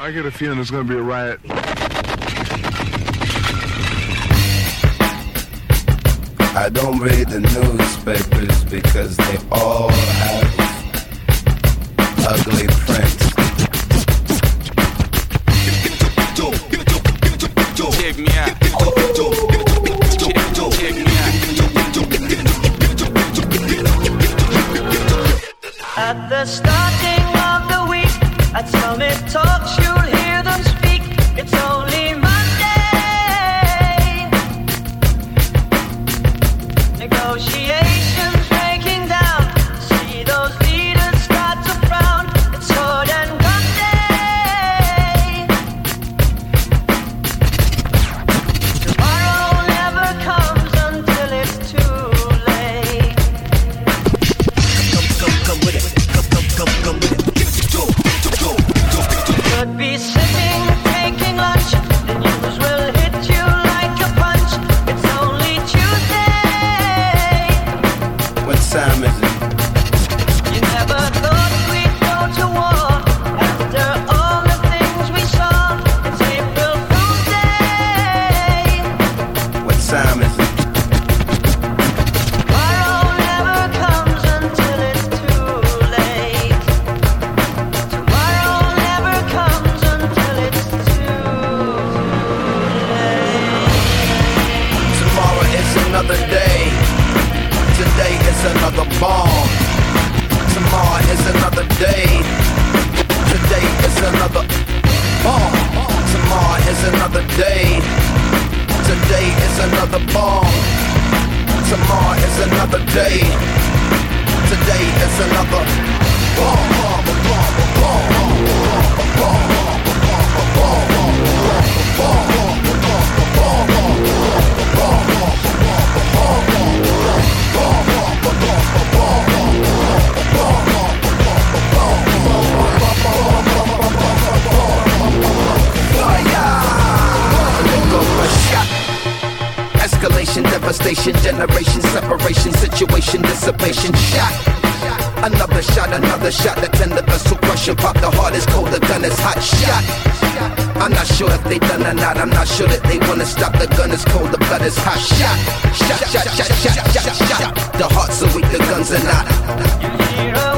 I get a feeling there's going to be a riot. I don't read the newspapers because they all have ugly prints. Check me out. Check me out. At the starting of the week, at Summit Talks, you'll hear them speak. It's only Monday. Negotiations breaking down. See those leaders start to frown. It's sword and gun day. Tomorrow never comes until it's too late. Come with it. Come with it. Could be sitting, taking lunch. The news will hit you like a punch. It's only Tuesday. What time is it? You never thought we'd go to war after all the things we saw. It's April Fool's Day. What time is it? Tomorrow never comes until it's too late. Tomorrow never comes until it's too late. Tomorrow is another day. Today is another bomb. Tomorrow is another day. Today is another bomb. Tomorrow is another day. Today is another bomb. Tomorrow is another day. Today is another bomb. Escalation, devastation, generation, separation, situation, dissipation, shot. Another shot, the tender vessel crushing, pop the heart is cold, the gun is hot, shot. I'm not sure if they done or not, I'm not sure that they wanna stop, the gun is cold, the blood is hot, shot. Shot, shot, shot, shot, shot, shot, shot. The heart's so weak, the guns are not. You hear a